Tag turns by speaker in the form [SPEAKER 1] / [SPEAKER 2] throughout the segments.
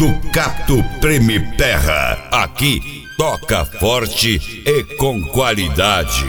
[SPEAKER 1] Ducato Treme Terra. Aqui toca forte e com qualidade.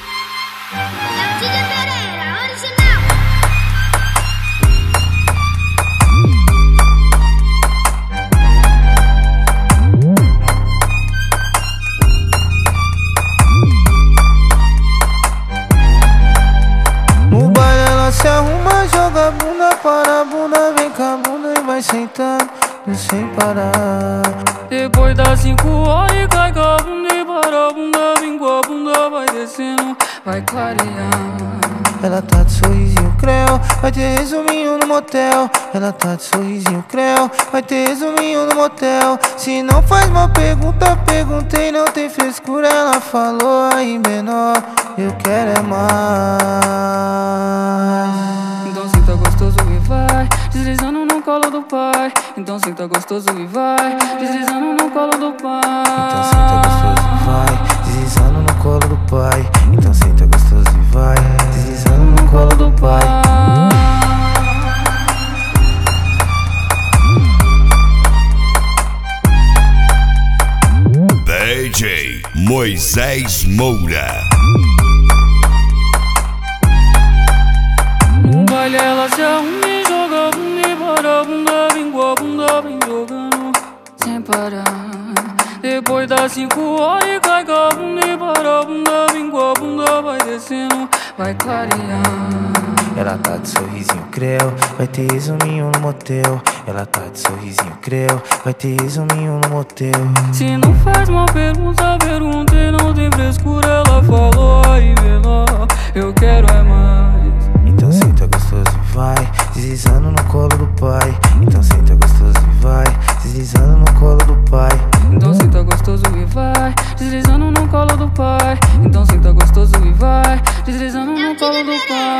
[SPEAKER 2] No baile ela se arruma, joga a bunda para a bunda, vem com a bunda e vai sentando sem parar.
[SPEAKER 3] Depois das 5 horas cai com a bunda e para a bunda, vem com a bunda, vai descendo, vai clareando.
[SPEAKER 2] Ela tá de sorrisinho creu, vai ter resuminho no motel. Ela tá de sorrisinho creu, vai ter resuminho no motel. Se não faz uma pergunta, perguntei, não tem frescura. Ela falou aí menor, eu quero é mais.
[SPEAKER 3] Então senta gostoso e vai deslizando no colo do pai. Então senta gostoso e vai deslizando no colo do pai.
[SPEAKER 2] Então senta gostoso e vai deslizando no colo do pai. Então senta gostoso e vai deslizando no colo do pai.
[SPEAKER 1] DJ Moisés Moura.
[SPEAKER 3] No baile ela se arruma e joga a bunda e para a bunda, vem com a bunda, vem jogando sem parar. Depois das 5 horas cai com a bunda e para a bunda, vem com a bunda, vai descendo, vai clareando.
[SPEAKER 2] Ela tá de sorrisinho creu, vai ter resuminho no motel. Ela tá de sorrisinho creu, vai ter resuminho no motel.
[SPEAKER 3] Se não faz uma pergunta, perguntei, não tem frescura. Ela falou aí menor, eu quero é mais.
[SPEAKER 2] Então senta gostoso e vai deslizando no colo do pai. Então senta gostoso e vai deslizando no colo do pai.
[SPEAKER 3] Então senta gostoso e vai deslizando no colo do pai. Então senta gostoso e vai deslizando no colo do pai.